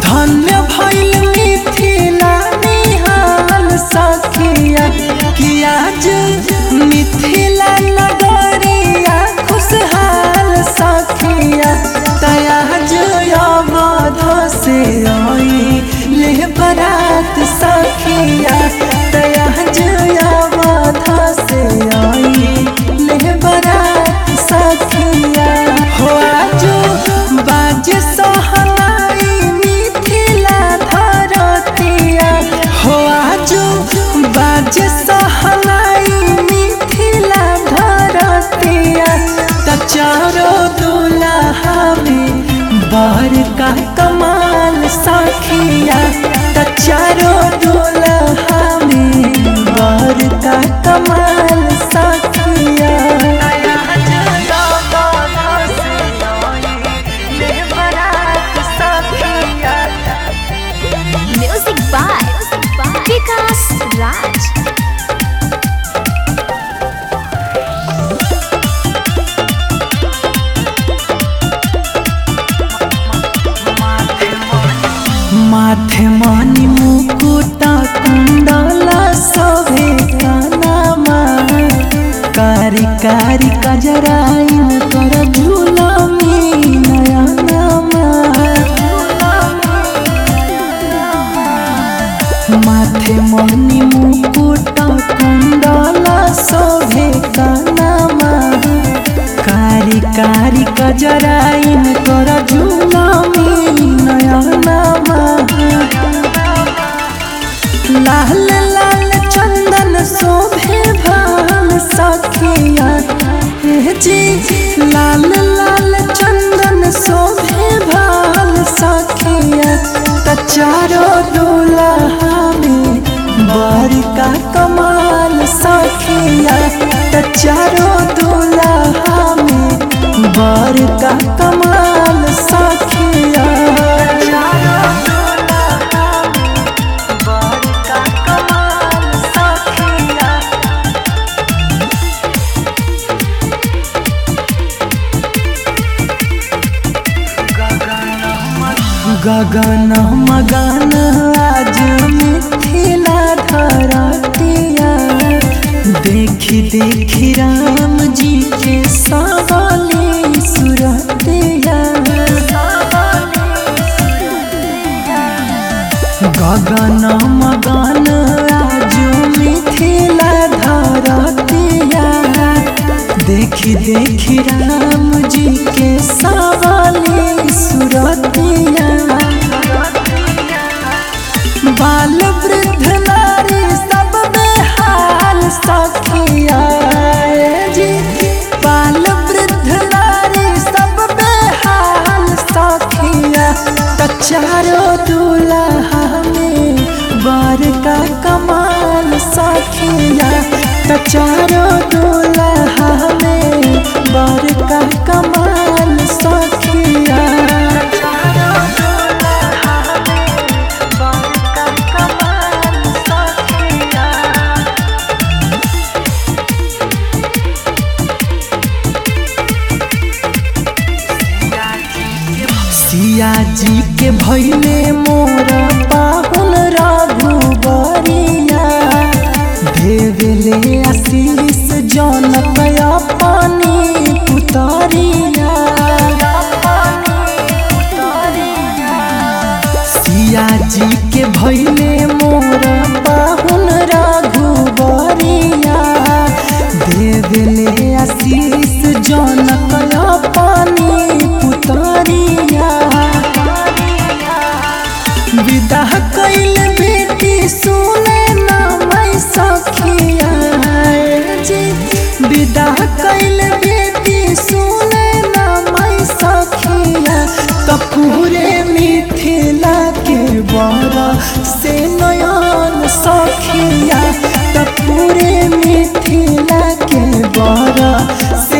धन्य भइल मिथिला निहाल सखिया कि आज मिथिला नगरिया खुशहाल सखिया तयाज अवध से आई ले बरात सखिया तयाज अवध से आई ले बरात सखिया हो आज बाज सहनाई मिथिला धरतिया हो आज बाज सहनाई मिथिला धरतिया त चारो दुल्हा में बर का कमाल सखिया त चारो दुल्हा में बर का कमाल सखिया Music by Vikas Raj. माथे मणि मुकुटा कुंडला शोभे कानमा कारी कारी कजराइन तोर झूलमी नयनमा माथे मणि मुकुटा कुंडला शोभे कानमा कारी कारी कजराइन तोर झूलमी नयनमा लाल लाल चंदन शोभे भाल सखिया हे जी लाल लाल चंदन शोभे भाल सखिया त चारो दुल्हा में बर का कमाल सखिया त चारो दुल्हा में बर का कमाल सखिया गगन मगन आज मिथिला धरतिया देखी देखी राम जी के सावली सुरतिया गगन मगन आज मिथिला धरतिया देखी देखी राम जी के सावली सुरतिया बाल वृद्ध नारी सब बेहाल सखिया जी बाल वृद्ध नारी सब बेहाल सखिया त चारो दुल्हा में बर का कमाल सखिया त चारो दुल्हा में बर का कमाल सखिया सिया जी के भैले मोर पाहुन रघुबरिया देवले आशीष जनक अपनी पुतरिया सिया जी के भैले मोर पाहुन रघुबरिया देवले आशीष जनक अपनी पुतरिया विदा कैल बेटी सुने ना मैं सखिया जी विदा कैल बेटी सुने ना मैं सखिया त पूरे मिथिला के बड़ा से नयन सखिया त पूरे मिथिला के बड़ा से